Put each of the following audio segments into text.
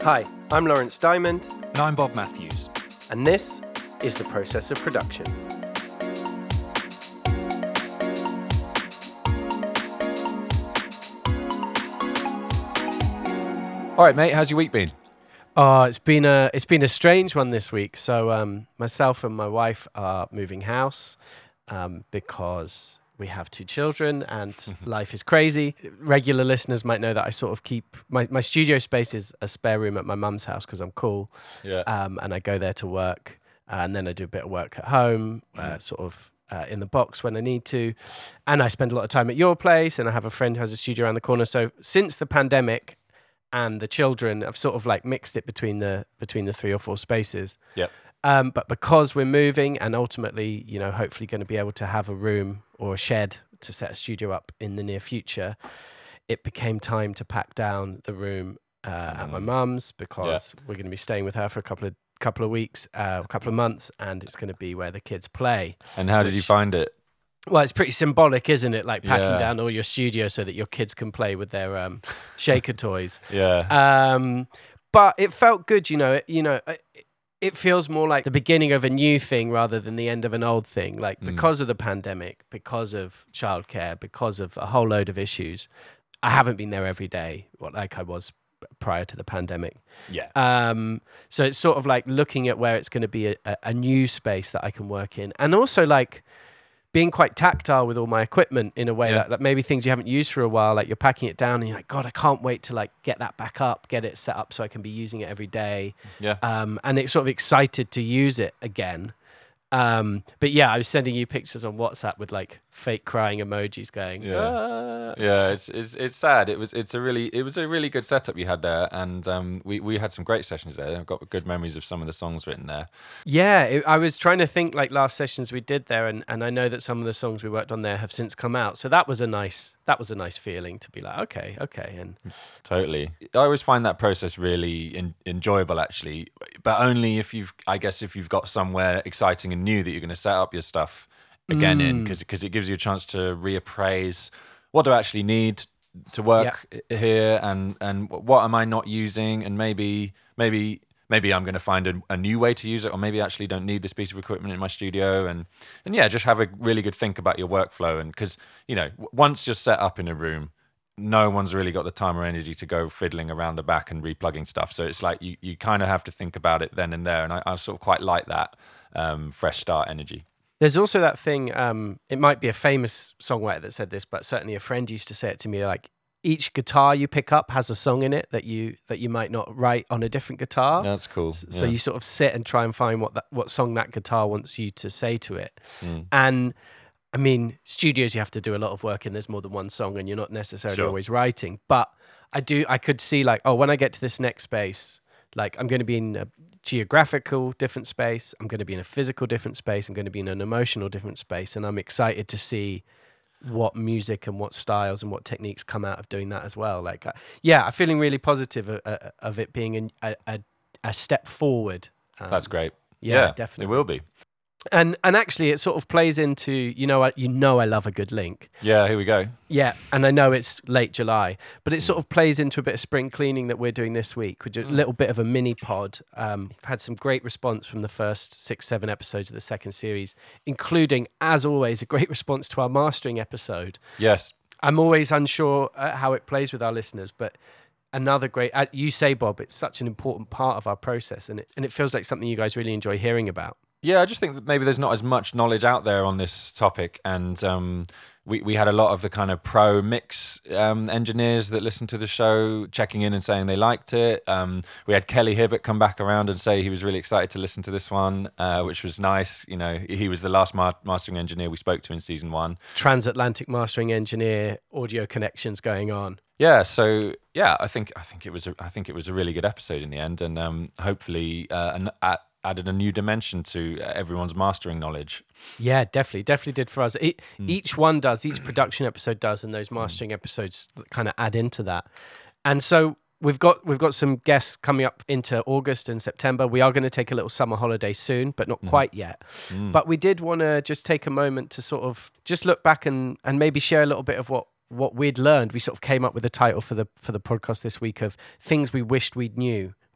Hi, I'm Lawrence Diamond. And I'm Bob Matthews. And this is The Process of Production. All right, mate, how's your week been? Oh, it's been a strange one this week. So myself and my wife are moving house because we have 2 children and life is crazy. Regular listeners might know that I sort of keep my studio space is a spare room at my mum's house because I'm cool. Yeah. And I go there to work, and then I do a bit of work at home, in the box when I need to. And I spend a lot of time at your place, and I have a friend who has a studio around the corner. So since the pandemic and the children, I've sort of like mixed it between the 3 or 4 spaces. Yep. But because we're moving and ultimately, you know, hopefully going to be able to have a room or a shed to set a studio up in the near future, it became time to pack down the room at my mum's because we're going to be staying with her for a couple of weeks, a couple of months, and it's going to be where the kids play. And how did you find it? Well, it's pretty symbolic, isn't it? Like packing down all your studio so that your kids can play with their shaker toys. Yeah. But it felt good, it feels more like the beginning of a new thing rather than the end of an old thing. Like because of the pandemic, because of childcare, because of a whole load of issues, I haven't been there every day like I was prior to the pandemic. Yeah. So it's sort of like looking at where it's going to be a new space that I can work in, and also like being quite tactile with all my equipment in a way that maybe things you haven't used for a while, like you're packing it down and you're like, God, I can't wait to like get that back up, get it set up so I can be using it every day. Yeah. And it's sort of excited to use it again. But yeah, I was sending you pictures on WhatsApp with like fake crying emojis going. Yeah, it's sad. It was a really good setup you had there, and we had some great sessions there. I've got good memories of some of the songs written there. Yeah, I was trying to think like last sessions we did there, and I know that some of the songs we worked on there have since come out. So that was a nice feeling to be like, okay, and totally. I always find that process really enjoyable, actually, but only if you've got somewhere exciting and new that you're going to set up your stuff again in, because it gives you a chance to reappraise what do I actually need to work here, and what am I not using, and maybe I'm going to find a new way to use it, or maybe I actually don't need this piece of equipment in my studio, and just have a really good think about your workflow. And because once you're set up in a room, no one's really got the time or energy to go fiddling around the back and replugging stuff. So it's like you kind of have to think about it then and there, and I sort of quite like that fresh start energy. There's also that thing, it might be a famous songwriter that said this, but certainly a friend used to say it to me, like, each guitar you pick up has a song in it that you might not write on a different guitar. That's cool. So you sort of sit and try and find what song that guitar wants you to say to it. And I mean, studios you have to do a lot of work in. There's more than one song, and you're not necessarily always writing. But I could see like, oh, when I get to this next space, like I'm going to be in a geographical different space, I'm going to be in a physical different space, I'm going to be in an emotional different space, and I'm excited to see what music and what styles and what techniques come out of doing that as well. Like, I'm feeling really positive of it being a step forward. That's great. Yeah, definitely. It will be. And actually, it sort of plays into, I love a good link. Yeah, here we go. Yeah, and I know it's late July, but it sort of plays into a bit of spring cleaning that we're doing this week, which is a little bit of a mini pod. Had some great response from the first 6-7 episodes of the second series, including, as always, a great response to our mastering episode. Yes. I'm always unsure how it plays with our listeners, but another great, you say, Bob, it's such an important part of our process, and it feels like something you guys really enjoy hearing about. Yeah, I just think that maybe there's not as much knowledge out there on this topic, and we had a lot of the kind of pro mix engineers that listened to the show checking in and saying they liked it. We had Kelly Hibbert come back around and say he was really excited to listen to this one, which was nice. He was the last mastering engineer we spoke to in season 1. Transatlantic mastering engineer, audio connections going on. Yeah, so I think it was a really good episode in the end, and hopefully added a new dimension to everyone's mastering knowledge. Yeah, definitely did for us. Each production episode does, and those mastering episodes kind of add into that. And so we've got some guests coming up into August and September. We are going to take a little summer holiday soon, but not quite yet. But we did want to just take a moment to sort of just look back and maybe share a little bit of what we'd learned. We sort of came up with a title for the podcast this week of things we wished we knew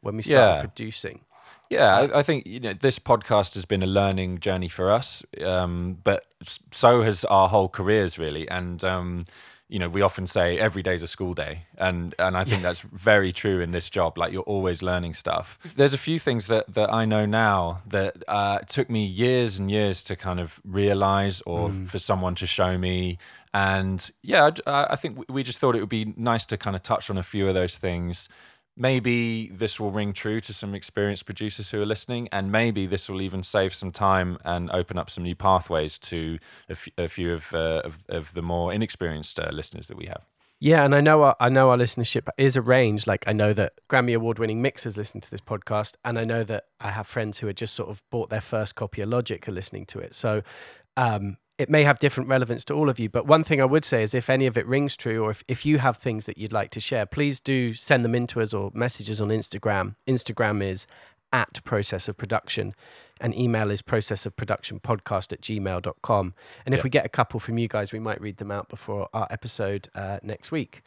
when we started producing. Yeah, I think this podcast has been a learning journey for us, but so has our whole careers really. And we often say every day's a school day, and I think that's very true in this job. Like, you're always learning stuff. There's a few things that I know now that it took me years and years to kind of realize, or for someone to show me. And I think we just thought it would be nice to kind of touch on a few of those things. Maybe this will ring true to some experienced producers who are listening, and maybe this will even save some time and open up some new pathways to a few of the more inexperienced listeners that we have. Yeah, and I know our listenership is a range. Like, I know that Grammy Award-winning mixers listen to this podcast, and I know that I have friends who had just sort of bought their first copy of Logic are listening to it. So it may have different relevance to all of you, but one thing I would say is if any of it rings true, or if you have things that you'd like to share, please do send them in to us or messages on Instagram. Instagram is @processofproduction, and email is processofproductionpodcast@gmail.com. And if we get a couple from you guys, we might read them out before our episode next week.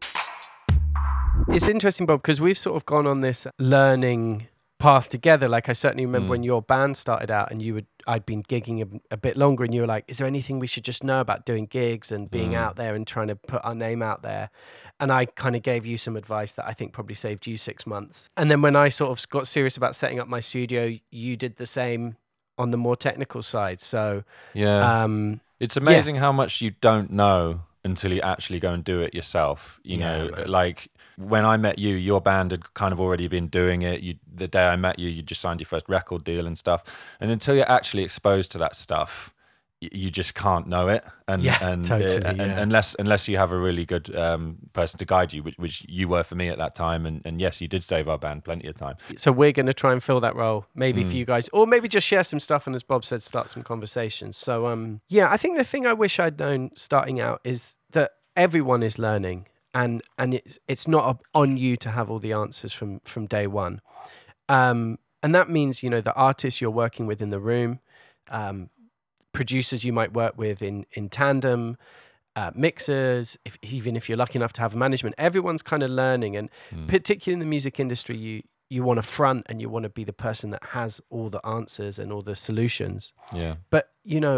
It's interesting, Bob, because we've sort of gone on this learning path together. Like, I certainly remember when your band started out and I'd been gigging a bit longer, and you were like, is there anything we should just know about doing gigs and being out there and trying to put our name out there? And I kind of gave you some advice that I think probably saved you 6 months. And then when I sort of got serious about setting up my studio, you did the same on the more technical side. So it's amazing how much you don't know until you actually go and do it yourself. You know, like when I met you, your band had kind of already been doing it. The day I met you, you just signed your first record deal and stuff. And until you're actually exposed to that stuff, you just can't know it. Unless you have a really good person to guide you, which you were for me at that time. And yes, you did save our band plenty of time. So we're going to try and fill that role, maybe for you guys, or maybe just share some stuff. And as Bob said, start some conversations. So I think the thing I wish I'd known starting out is that everyone is learning, and it's not on you to have all the answers from day one. And that means, the artists you're working with in the room, producers you might work with in tandem, mixers, even if you're lucky enough to have management, everyone's kind of learning. And particularly in the music industry, you want to front and you want to be the person that has all the answers and all the solutions. Yeah. But,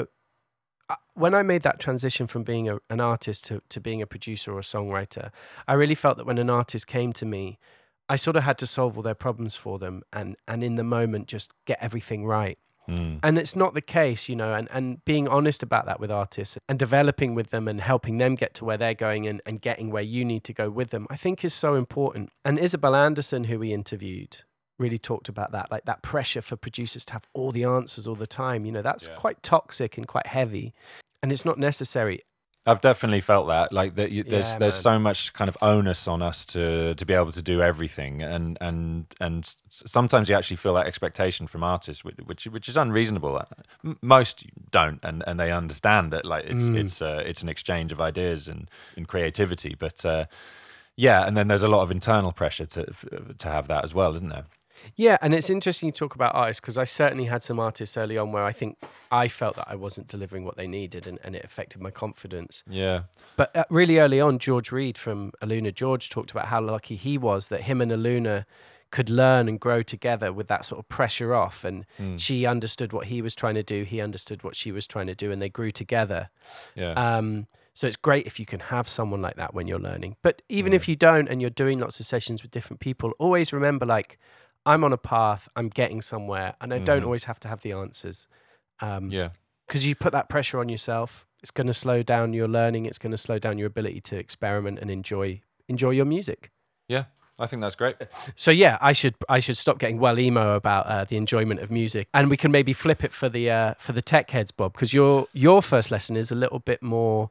when I made that transition from being an artist to being a producer or a songwriter, I really felt that when an artist came to me, I sort of had to solve all their problems for them and in the moment just get everything right. And it's not the case, and being honest about that with artists and developing with them and helping them get to where they're going and getting where you need to go with them, I think is so important. And Isabel Anderson, who we interviewed, really talked about that, like that pressure for producers to have all the answers all the time. That's quite toxic and quite heavy, and it's not necessary. I've definitely felt that, like that. There's so much kind of onus on us to be able to do everything, and sometimes you actually feel that expectation from artists, which is unreasonable. Most don't, and they understand that, like it's an exchange of ideas and creativity, but and then there's a lot of internal pressure to have that as well, isn't there? Yeah, and it's interesting you talk about artists, because I certainly had some artists early on where I think I felt that I wasn't delivering what they needed, and it affected my confidence. Yeah. But really early on, George Reed from Aluna George talked about how lucky he was that him and Aluna could learn and grow together with that sort of pressure off, and she understood what he was trying to do, he understood what she was trying to do, and they grew together. Yeah. So it's great if you can have someone like that when you're learning. But even if you don't and you're doing lots of sessions with different people, always remember, like, I'm on a path, I'm getting somewhere, and I don't always have to have the answers. Because you put that pressure on yourself, it's going to slow down your learning, it's going to slow down your ability to experiment and enjoy your music. Yeah, I think that's great. So I should stop getting well emo about the enjoyment of music, and we can maybe flip it for the tech heads, Bob, because your first lesson is a little bit more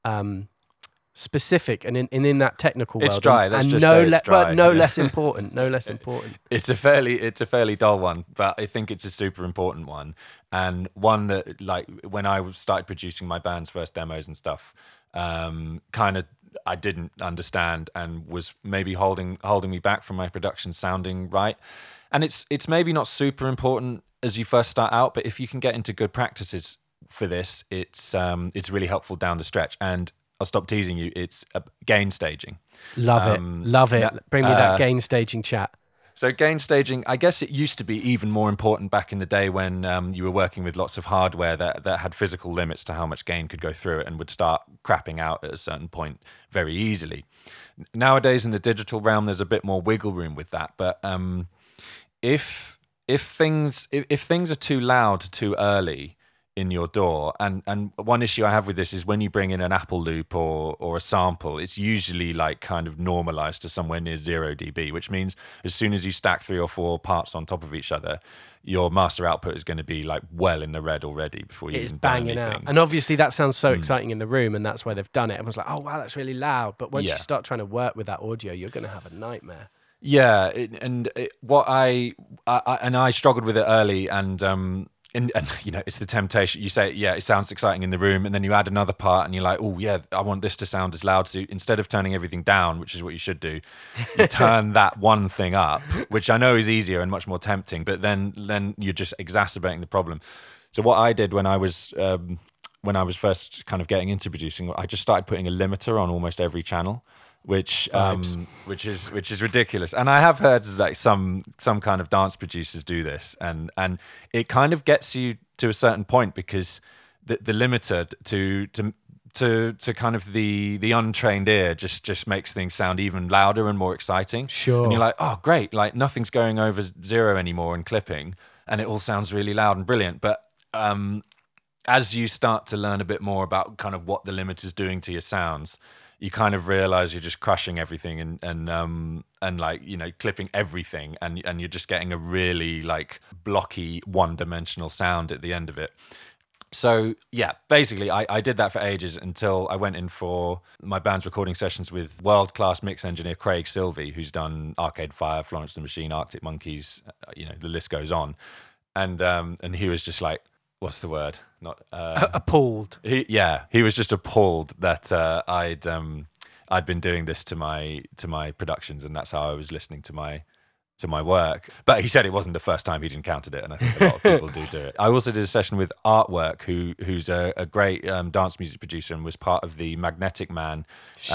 specific and in that technical world. It's dry. Let's just say it's dry. But no less important. No less important. It's a fairly dull one, but I think it's a super important one, and one that, like, when I started producing my band's first demos and stuff, kind of I didn't understand and was maybe holding me back from my production sounding right. And it's maybe not super important as you first start out, but if you can get into good practices for this, it's really helpful down the stretch. And I'll stop teasing you. It's gain staging. Love it. Bring me that gain staging chat. So gain staging, I guess it used to be even more important back in the day when you were working with lots of hardware that had physical limits to how much gain could go through it and would start crapping out at a certain point very easily. Nowadays in the digital realm, there's a bit more wiggle room with that. But if things are too loud too early in your DAW, and one issue I have with this is when you bring in an Apple loop or a sample, it's usually like kind of normalized to somewhere near 0 dB, which means as soon as you stack 3 or 4 parts on top of each other, your master output is going to be like well in the red already before you even done anything. Out. And obviously that sounds so exciting in the room, and that's why they've done it. Everyone's like, oh wow, that's really loud. But once you start trying to work with that audio, you're going to have a nightmare. Yeah, what I struggled with it early, and you know, it's the temptation. You say, yeah, it sounds exciting in the room, and then you add another part, and you're like, oh yeah, I want this to sound as loud. So instead of turning everything down, which is what you should do, you turn that one thing up, which I know is easier and much more tempting. But then you're just exacerbating the problem. So what I did when I was first kind of getting into producing, I just started putting a limiter on almost every channel. Which is ridiculous, and I have heard like some kind of dance producers do this, and it kind of gets you to a certain point because the limiter to kind of the untrained ear just makes things sound even louder and more exciting. Sure. And you're like, oh great, like nothing's going over 0 anymore and clipping, and it all sounds really loud and brilliant. But as you start to learn a bit more about kind of what the limiter's doing to your sounds, you kind of realize you're just crushing everything and like, you know, clipping everything, and you're just getting a really like blocky one-dimensional sound at the end of it. So yeah, basically I did that for ages until I went in for my band's recording sessions with world-class mix engineer Craig Silvey, who's done Arcade Fire, Florence and the Machine, Arctic Monkeys, you know, the list goes on. And he was just like, what's the word? Not appalled. He was just appalled that I'd been doing this to my productions, and that's how I was listening to my work. But he said it wasn't the first time he'd encountered it, and I think a lot of people do it. I also did a session with Artwork, who's a great dance music producer and was part of the Magnetic Man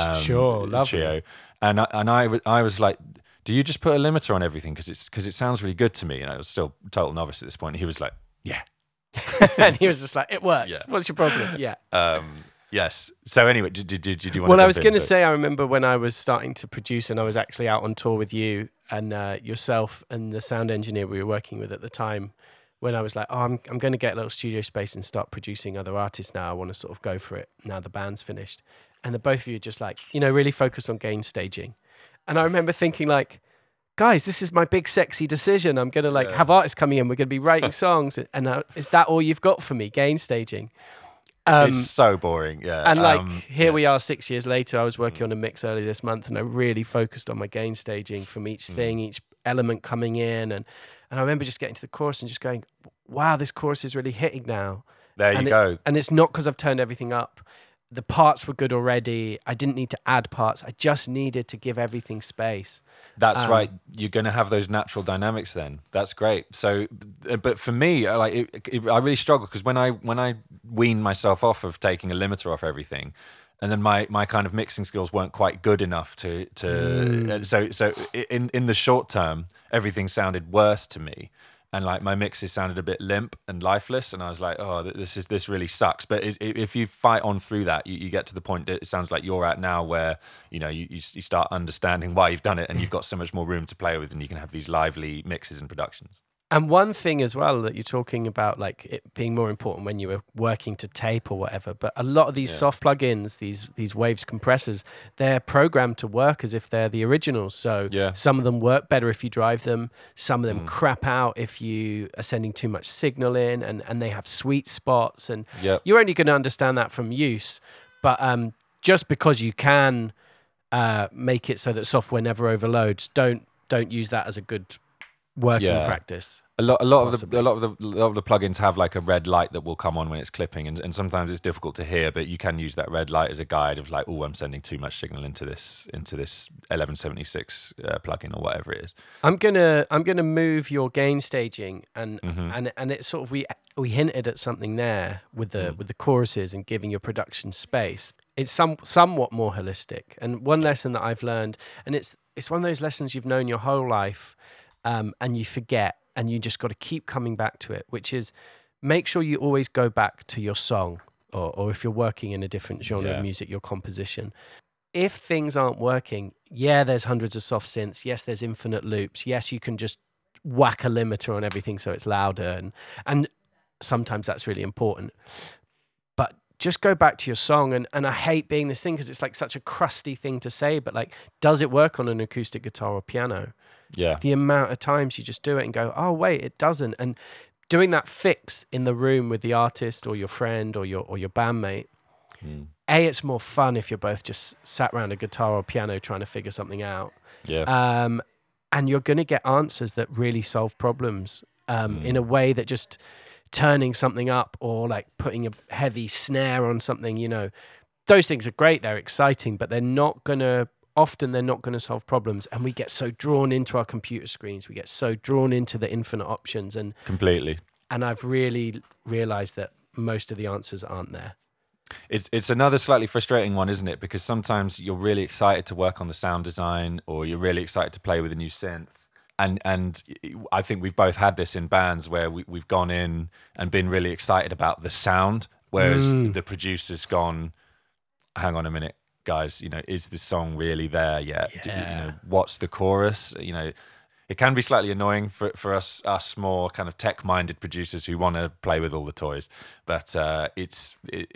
trio. And I was like, do you just put a limiter on everything because it sounds really good to me? And I was still a total novice at this point. And he was like, yeah. And he was just like, it works. Yeah. What's your problem? Yeah. Yes. So anyway, did you want to? Well, I was going to say, I remember when I was starting to produce, and I was actually out on tour with you and yourself and the sound engineer we were working with at the time. When I was like, oh, I'm going to get a little studio space and start producing other artists now. I want to sort of go for it now the band's finished. And the both of you just like, you know, really focus on gain staging. And I remember thinking like, guys, this is my big sexy decision. I'm going to have artists coming in. We're going to be writing songs. And is that all you've got for me? Gain staging. It's so boring. Yeah. And here we are 6 years later. I was working on a mix early this month, and I really focused on my gain staging from each thing, each element coming in. And I remember just getting to the chorus and just going, wow, this chorus is really hitting now. There you go. And it's not because I've turned everything up. The parts were good already. I didn't need to add parts. I just needed to give everything space. That's right. You're going to have those natural dynamics then. That's great. So, but for me, I really struggle because when I weaned myself off of taking a limiter off everything, and then my kind of mixing skills weren't quite good enough to so in the short term, everything sounded worse to me. And like my mixes sounded a bit limp and lifeless, and I was like, "Oh, this really sucks." But if you fight on through that, you get to the point that it sounds like you're at now, where you know you start understanding why you've done it, and you've got so much more room to play with, and you can have these lively mixes and productions. And one thing as well that you're talking about, like it being more important when you were working to tape or whatever, but a lot of these soft plugins, these Waves compressors, they're programmed to work as if they're the originals. So some of them work better if you drive them. Some of them crap out if you are sending too much signal in, and they have sweet spots. And you're only going to understand that from use. But just because you can make it so that software never overloads, don't use that as a good working practice. A lot of the plugins have like a red light that will come on when it's clipping, and sometimes it's difficult to hear, but you can use that red light as a guide of like, oh, I'm sending too much signal into this 1176 plugin or whatever it is. I'm gonna move your gain staging and it sort of we hinted at something there with the choruses and giving your production space. It's somewhat more holistic, and one lesson that I've learned, and it's one of those lessons you've known your whole life, and you forget, and you just got to keep coming back to it, which is make sure you always go back to your song, or if you're working in a different genre of music, your composition. If things aren't working, there's hundreds of soft synths. Yes, there's infinite loops. Yes, you can just whack a limiter on everything so it's louder. And sometimes that's really important. But just go back to your song. And I hate being this thing because it's like such a crusty thing to say, but like, does it work on an acoustic guitar or piano? Yeah. The amount of times you just do it and go, oh, wait, it doesn't. And doing that fix in the room with the artist or your friend or your bandmate, it's more fun if you're both just sat around a guitar or piano trying to figure something out. Yeah. And you're going to get answers that really solve problems in a way that just turning something up or like putting a heavy snare on something, those things are great. They're exciting, but they're not going to solve problems. And we get so drawn into our computer screens. We get so drawn into the infinite options. And completely. And I've really realized that most of the answers aren't there. It's another slightly frustrating one, isn't it? Because sometimes you're really excited to work on the sound design, or you're really excited to play with a new synth. And I think we've both had this in bands where we've gone in and been really excited about the sound, whereas the producer's gone, hang on a minute, guys, is the song really there yet? Yeah. What's the chorus? It can be slightly annoying for us more kind of tech-minded producers who want to play with all the toys, but it's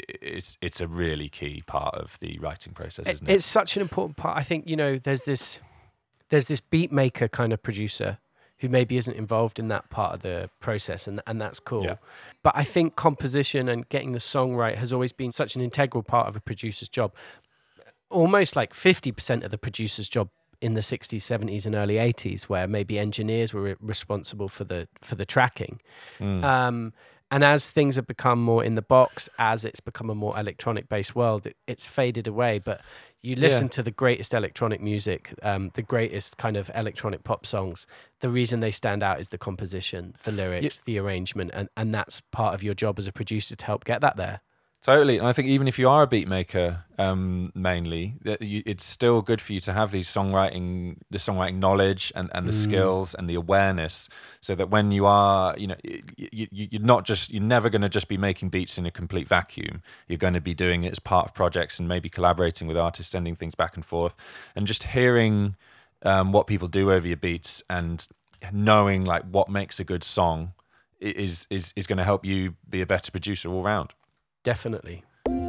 a really key part of the writing process, isn't it? It's such an important part. I think there's this beat maker kind of producer who maybe isn't involved in that part of the process, and that's cool. Yeah. But I think composition and getting the song right has always been such an integral part of a producer's job. Almost like 50% of the producer's job in the 60s, 70s, and early 80s, where maybe engineers were responsible for the tracking. And as things have become more in the box, as it's become a more electronic-based world, it's faded away. But you listen to the greatest electronic music, the greatest kind of electronic pop songs, the reason they stand out is the composition, the lyrics, the arrangement, and that's part of your job as a producer to help get that there. Totally. And I think even if you are a beat maker, mainly, it's still good for you to have the songwriting knowledge and the skills and the awareness, so that when you are, you're never going to just be making beats in a complete vacuum. You're going to be doing it as part of projects and maybe collaborating with artists, sending things back and forth, and just hearing what people do over your beats and knowing like what makes a good song is going to help you be a better producer all round. Definitely.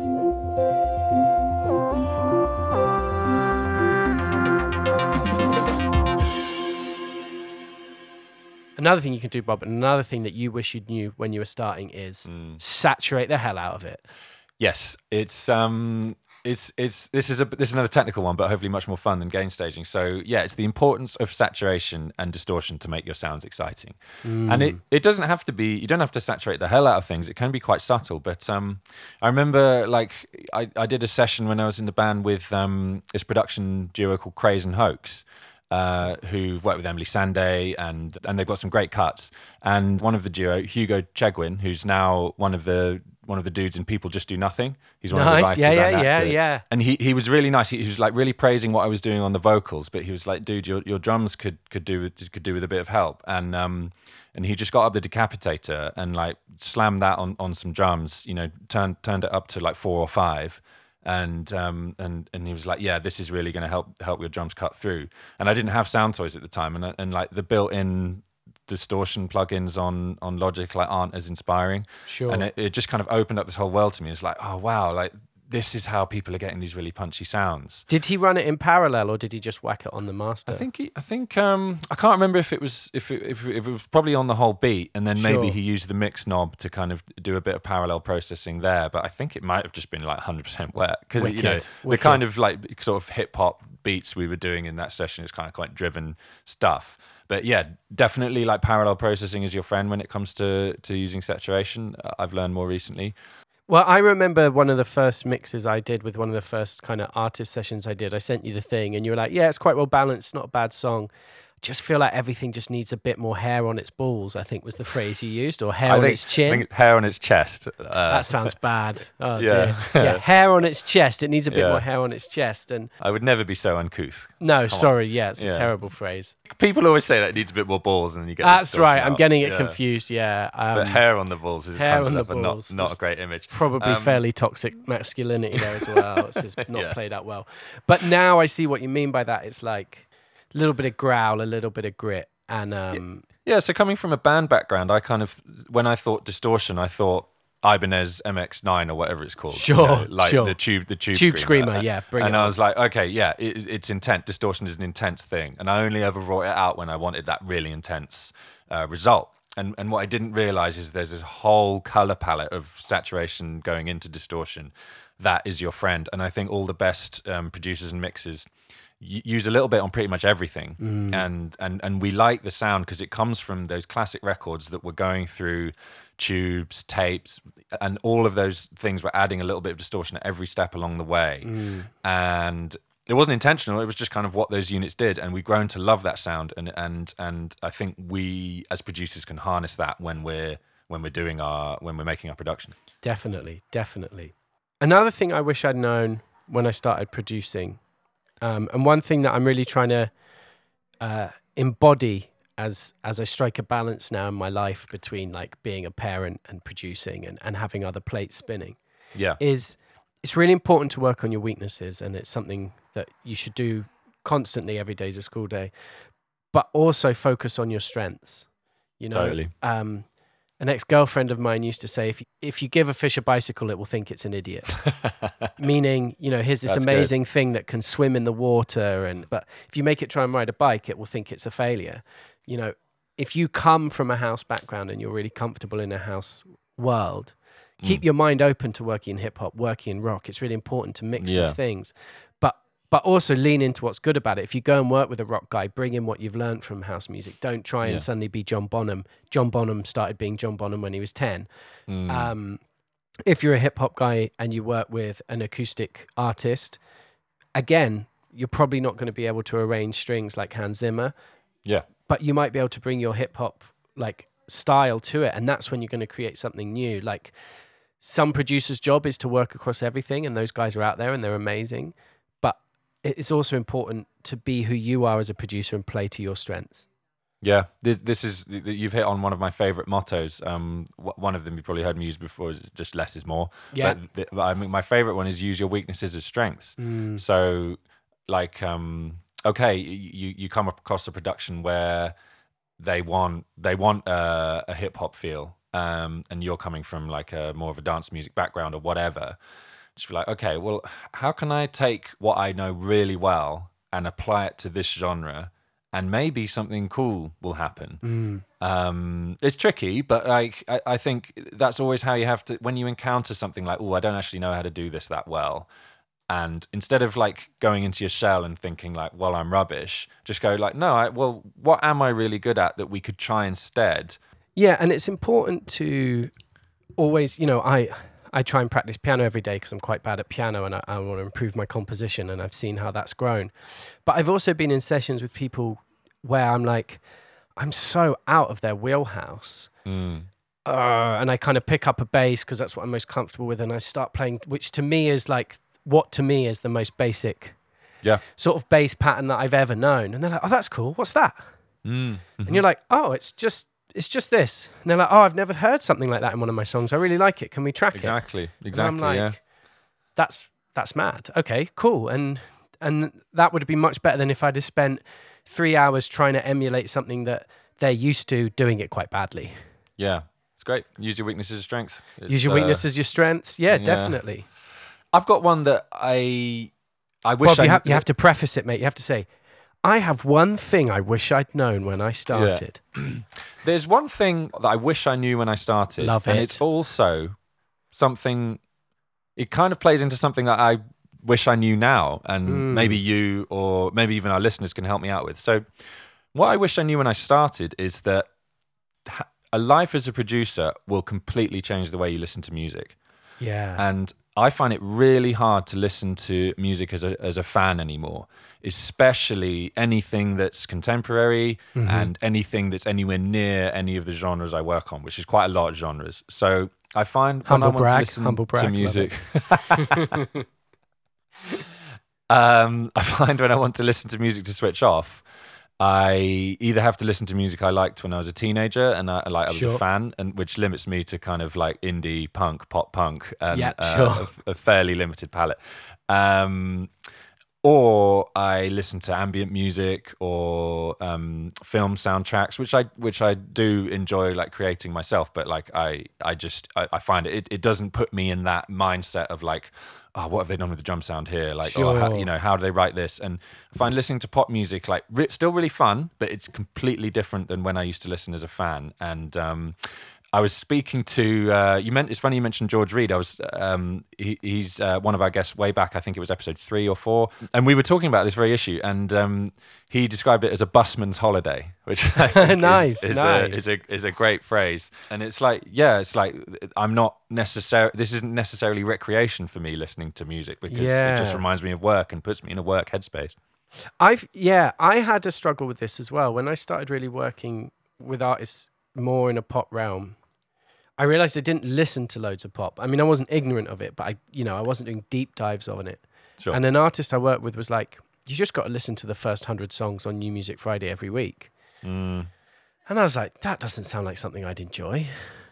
Another thing you can do, Bob, and another thing that you wish you knew when you were starting is saturate the hell out of it. Yes, this is another technical one, but hopefully much more fun than gain staging. So yeah, it's the importance of saturation and distortion to make your sounds exciting. And it doesn't have to be, you don't have to saturate the hell out of things. It can be quite subtle. But I remember like I did a session when I was in the band with this production duo called Craze and Hoax, who worked with Emily Sandé, and they've got some great cuts. And one of the duo, Hugo Chegwin, who's now one of the dudes in People Just Do Nothing. He's one of the writers and actor. Yeah. And he was really nice. He was like really praising what I was doing on the vocals, but he was like, "Dude, your drums could do with a bit of help." And he just got up the decapitator and like slammed that on some drums. Turned it up to like 4 or 5. And he was like, "Yeah, this is really going to help your drums cut through." And I didn't have Sound Toys at the time, and like the built-in distortion plugins on Logic like aren't as inspiring. Sure. And it just kind of opened up this whole world to me. It's like, oh wow, like this is how people are getting these really punchy sounds. Did he run it in parallel, or did he just whack it on the master? I think I can't remember if it was probably on the whole beat, and then maybe he used the mix knob to kind of do a bit of parallel processing there. But I think it might have just been like 100% wet, because the kind of like sort of hip hop beats we were doing in that session is kind of quite driven stuff. But yeah, definitely like parallel processing is your friend when it comes to using saturation. I've learned more recently. Well, I remember one of the first mixes I did with one of the first kind of artist sessions I did. I sent you the thing and you were like, yeah, it's quite well balanced, not a bad song. just feel like everything just needs a bit more hair on its balls, I think was the phrase you used, or hair on its chin. I think hair on its chest. That sounds bad. Oh, Yeah. dear. Yeah, hair on its chest. It needs a bit Yeah. more hair on its chest. And I would never be so uncouth. no, Come sorry. Yeah, it's a Yeah. terrible phrase. People always say that it needs a bit more balls, and then you get. That's the right. distortion I'm out. getting it Yeah. confused. Yeah. But hair on the balls is hair comes on the up and balls not is a great image. probably fairly toxic masculinity there as well. It's just not Yeah. played out well. But now I see what you mean by that. It's like a little bit of growl, a little bit of grit. And Yeah, so coming from a band background, I kind of, when I thought distortion, I thought Ibanez MX9 or whatever it's called. Sure, like sure. the tube Screamer, yeah, bring And it I on. was like, okay, yeah, it's intense. Distortion is an intense thing. And I only ever brought it out when I wanted that really intense result. And what I didn't realize is there's this whole color palette of saturation going into distortion that is your friend. And I think all the best producers and mixers use a little bit on pretty much everything. And we like the sound because it comes from those classic records that were going through tubes, tapes, and all of those things were adding a little bit of distortion at every step along the way. And it wasn't intentional, it was just kind of what those units did, and we've grown to love that sound, and I think we as producers can harness that when we're making our production. Definitely. Another thing I wish I'd known when I started producing, and one thing that I'm really trying to embody as I strike a balance now in my life between like being a parent and producing and having other plates spinning, is it's really important to work on your weaknesses, and it's something that you should do constantly. Every day is a school day, but also focus on your strengths. You know, Totally. An ex-girlfriend of mine used to say, if you give a fish a bicycle, it will think it's an idiot. Meaning, you know, here's this That's amazing thing that can swim in the water, but if you make it try and ride a bike, it will think it's a failure. You know, if you come from a house background and you're really comfortable in a house world, keep your mind open to working in hip hop, working in rock. It's really important to mix these things. But also lean into what's good about it. If you go and work with a rock guy, bring in what you've learned from house music. Don't try and suddenly be John Bonham. John Bonham started being John Bonham when he was 10. If you're a hip hop guy and you work with an acoustic artist, again, you're probably not going to be able to arrange strings like Hans Zimmer. Yeah. But you might be able to bring your hip hop like style to it. And that's when you're going to create something new. Like some producers' job is to work across everything, and those guys are out there and they're amazing. It's also important to be who you are as a producer and play to your strengths. Yeah, this is, you've hit on one of my favorite mottos. One of them you probably heard me use before is just less is more. Yeah. But I mean, my favorite one is use your weaknesses as strengths. So, like, okay, you come across a production where they want a hip hop feel, and you're coming from like more of a dance music background or whatever. Just be like, okay, well, how can I take what I know really well and apply it to this genre, and maybe something cool will happen. It's tricky, but like I think that's always how you have to, when you encounter something like, oh, I don't actually know how to do this that well. And instead of like going into your shell and thinking like, well, I'm rubbish, just go like, no, well, what am I really good at that we could try instead? Yeah, and it's important to always, you know, I try and practice piano every day because I'm quite bad at piano, and I want to improve my composition, and I've seen how that's grown. But I've also been in sessions with people where I'm like, I'm so out of their wheelhouse. And I kind of pick up a bass because that's what I'm most comfortable with, and I start playing, which to me is like, what to me is the most basic sort of bass pattern that I've ever known. And they're like, oh, that's cool. What's that? And you're like, oh, it's just this. And they're like, oh, I've never heard something like that in one of my songs. I really like it. Can we track it? Exactly. And I'm like, yeah. That's mad. Okay, cool. And that would be much better than if I'd have spent 3 hours trying to emulate something that they're used to doing it quite badly. Yeah, it's great. Use your weaknesses as strengths. Use your weaknesses as your strengths. Yeah, definitely. I've got one that I wish Bob, you have to preface it, mate. You have to say, I have one thing I wish I'd known when I started. Yeah. There's one thing that I wish I knew when I started. Love and it. It's also something, it kind of plays into something that I wish I knew now, and maybe you or maybe even our listeners can help me out with. So what I wish I knew when I started is that a life as a producer will completely change the way you listen to music. Yeah. And I find it really hard to listen to music as a fan anymore, especially anything that's contemporary and anything that's anywhere near any of the genres I work on, which is quite a lot of genres. So I find when I want to listen to music, I find when I want to listen to music to switch off, I either have to listen to music I liked when I was a teenager and I was a fan, and which limits me to kind of like indie punk, pop punk, and a fairly limited palette. Or I listen to ambient music or film soundtracks, which I do enjoy like creating myself. But like I find it doesn't put me in that mindset of like, oh, what have they done with the drum sound here? Like, how do they write this? And I find listening to pop music like still really fun, but it's completely different than when I used to listen as a fan. And I was speaking to it's funny you mentioned George Reid. He's one of our guests way back. I think it was episode 3 or 4, and we were talking about this very issue. And he described it as a busman's holiday, which I think is a great phrase. And it's like, I'm not necessarily. This isn't necessarily recreation for me listening to music because it just reminds me of work and puts me in a work headspace. I had a struggle with this as well when I started really working with artists more in a pop realm. I realized I didn't listen to loads of pop. I mean, I wasn't ignorant of it, but I wasn't doing deep dives on it. Sure. And an artist I worked with was like, you just got to listen to the first 100 songs on New Music Friday every week. And I was like, that doesn't sound like something I'd enjoy.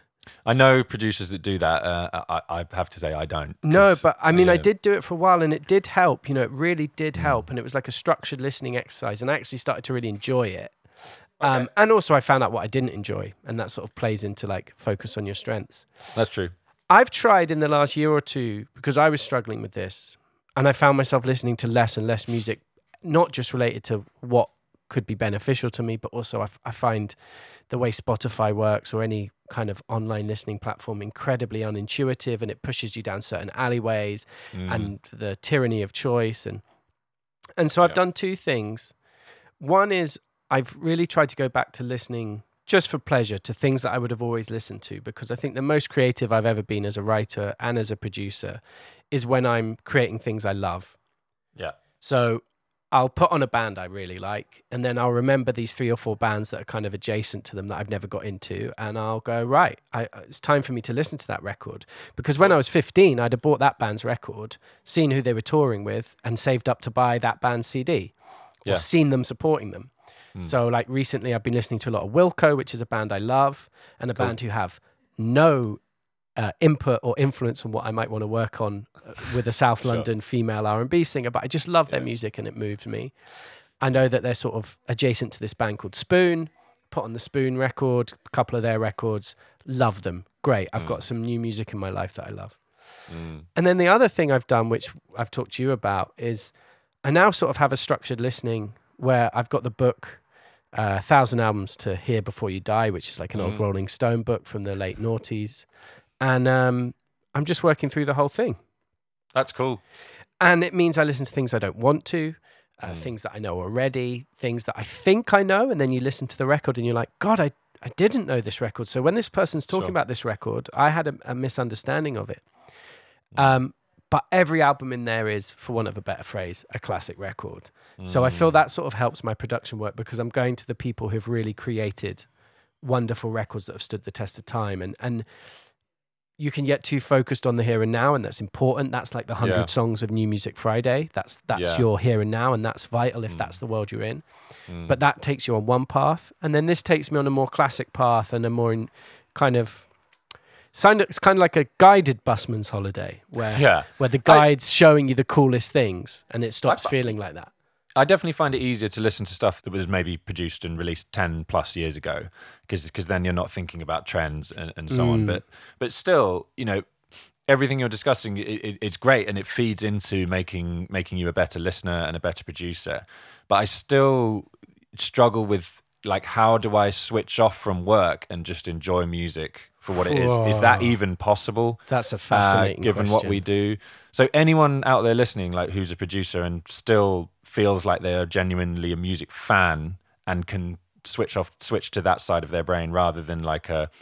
I know producers that do that. I have to say I don't. No, but I mean, I did do it for a while and it did help. It really did help. And it was like a structured listening exercise. And I actually started to really enjoy it. Okay. And also I found out what I didn't enjoy, and that sort of plays into like focus on your strengths. That's true. I've tried in the last year or two, because I was struggling with this, and I found myself listening to less and less music, not just related to what could be beneficial to me, but also I find the way Spotify works or any kind of online listening platform incredibly unintuitive, and it pushes you down certain alleyways and the tyranny of choice. And so I've done 2 things. One is I've really tried to go back to listening just for pleasure to things that I would have always listened to, because I think the most creative I've ever been as a writer and as a producer is when I'm creating things I love. Yeah. So I'll put on a band I really like, and then I'll remember these 3 or 4 bands that are kind of adjacent to them that I've never got into, and I'll go, right, it's time for me to listen to that record. Because when I was 15, I'd have bought that band's record, seen who they were touring with, and saved up to buy that band's CD, or seen them supporting them. So like recently I've been listening to a lot of Wilco, which is a band I love, and a band who have no input or influence on what I might want to work on with a South London female R&B singer, but I just love their music and it moved me. I know that they're sort of adjacent to this band called Spoon, put on the Spoon record, a couple of their records, love them. Great. I've got some new music in my life that I love. And then the other thing I've done, which I've talked to you about, is I now sort of have a structured listening where I've got the book 1,000 Albums to Hear Before You Die, which is like an old Rolling Stone book from the late noughties. And I'm just working through the whole thing. That's cool. And it means I listen to things I don't want to, things that I know already, things that I think I know. And then you listen to the record and you're like, God, I didn't know this record. So when this person's talking about this record, I had a misunderstanding of it. But every album in there is, for want of a better phrase, a classic record. So I feel that sort of helps my production work, because I'm going to the people who've really created wonderful records that have stood the test of time. And you can get too focused on the here and now, and that's important. That's like the 100 songs of New Music Friday. That's your here and now, and that's vital if that's the world you're in. But that takes you on one path. And then this takes me on a more classic path and a more kind of... It's kind of like a guided busman's holiday where the guide's showing you the coolest things, and it stops feeling like that. I definitely find it easier to listen to stuff that was maybe produced and released 10 plus years ago, because then you're not thinking about trends and so on. But still, everything you're discussing, it's great, and it feeds into making you a better listener and a better producer. But I still struggle with, like, how do I switch off from work and just enjoy music for what it is? Is that even possible? That's a fascinating given question. What we do. So anyone out there listening, like, who's a producer and still feels like they're genuinely a music fan and can switch to that side of their brain rather than like a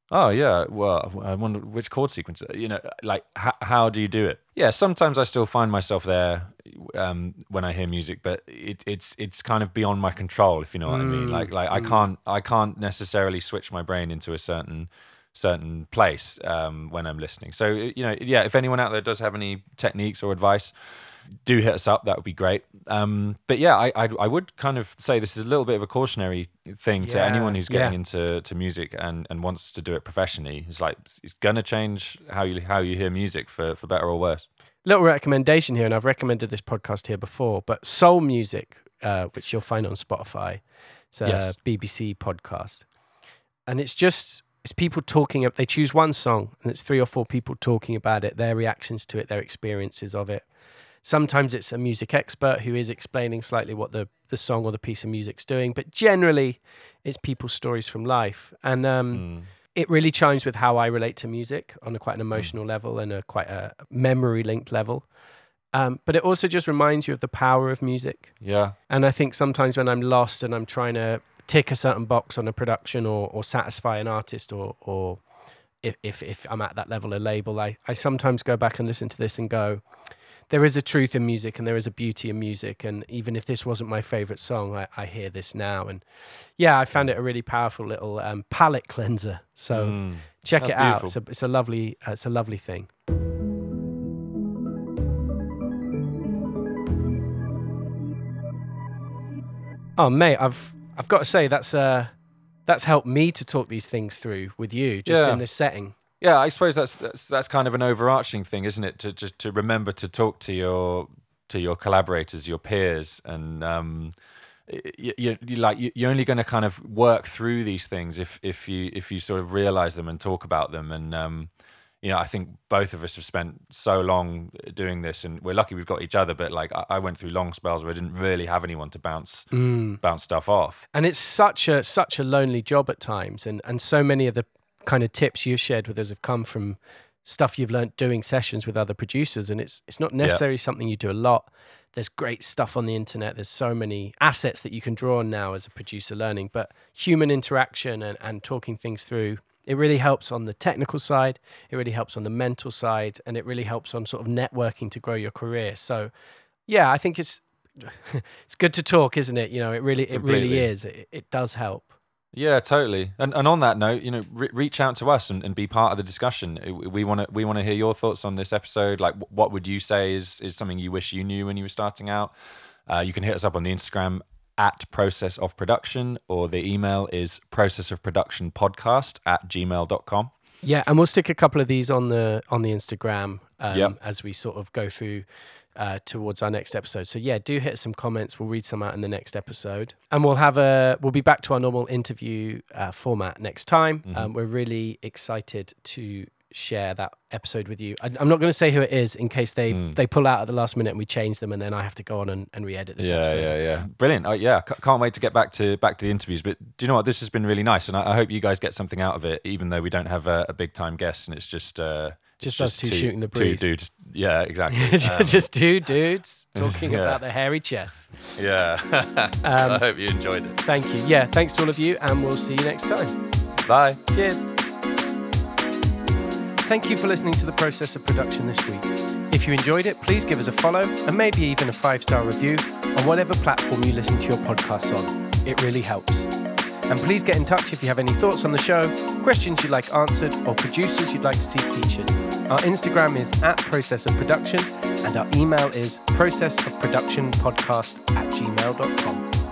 Oh yeah, well, I wonder which chord sequence. Like how do you do it? Yeah, sometimes I still find myself there when I hear music, but it's kind of beyond my control, if you know what I mean. Like I can't necessarily switch my brain into a certain place when I'm listening. So yeah, if anyone out there does have any techniques or advice, do hit us up. That would be great. But yeah, I would kind of say this is a little bit of a cautionary thing to anyone who's getting into music and wants to do it professionally. It's like it's gonna change how you hear music for better or worse. Little recommendation here, and I've recommended this podcast here before, but Soul Music, which you'll find on Spotify. It's a BBC podcast, and it's people talking. They choose one song, and it's 3 or 4 people talking about it, their reactions to it, their experiences of it. Sometimes it's a music expert who is explaining slightly what the song or the piece of music's doing, but generally it's people's stories from life. And it really chimes with how I relate to music on quite an emotional level and quite a memory-linked level. But it also just reminds you of the power of music. Yeah. And I think sometimes when I'm lost and I'm trying to tick a certain box on a production or satisfy an artist or if I'm at that level of label, I sometimes go back and listen to this and go, there is a truth in music and there is a beauty in music. And even if this wasn't my favorite song, I hear this now. And yeah, I found it a really powerful little palate cleanser. So check it out. It's a lovely thing. Oh, mate, I've got to say that's helped me to talk these things through with you just in this setting. Yeah, I suppose that's kind of an overarching thing, isn't it? To remember to talk to your collaborators, your peers, and you're only going to kind of work through these things if you sort of realize them and talk about them. And I think both of us have spent so long doing this, and we're lucky we've got each other. But like I went through long spells where I didn't really have anyone to bounce stuff off, and it's such a lonely job at times, and so many of the kind of tips you've shared with us have come from stuff you've learned doing sessions with other producers, and it's not necessarily something you do a lot. There's great stuff on the internet. There's so many assets that you can draw on now as a producer learning, but human interaction and talking things through, it really helps on the technical side, it really helps on the mental side, and it really helps on sort of networking to grow your career. So yeah, I think it's good to talk, isn't it? It really is. It does help. Yeah, totally. And on that note, reach out to us and be part of the discussion. We want to hear your thoughts on this episode. Like, what would you say is something you wish you knew when you were starting out? You can hit us up on the Instagram @processofproduction, or the email is processofproductionpodcast@gmail.com. Yeah, and we'll stick a couple of these on the Instagram as we sort of go through towards our next episode. So yeah, do hit some comments. We'll read some out in the next episode, and we'll be back to our normal interview format next time. We're really excited to share that episode with you. I'm not going to say who it is in case they pull out at the last minute and we change them, and then I have to go on and re-edit this episode. Yeah. Brilliant. Can't wait to get back to the interviews. But do you know what? This has been really nice, and I hope you guys get something out of it, even though we don't have a big time guest, and it's just us two shooting the breeze. 2 dudes. Yeah, exactly. Just 2 dudes talking about their hairy chests. Yeah. I hope you enjoyed it. Thank you. Yeah, thanks to all of you, and we'll see you next time. Bye. Cheers. Thank you for listening to The Process of Production this week. If you enjoyed it, please give us a follow and maybe even a 5-star review on whatever platform you listen to your podcasts on. It really helps. And please get in touch if you have any thoughts on the show, questions you'd like answered, or producers you'd like to see featured. Our Instagram is @processofproduction, and our email is processofproductionpodcast@gmail.com.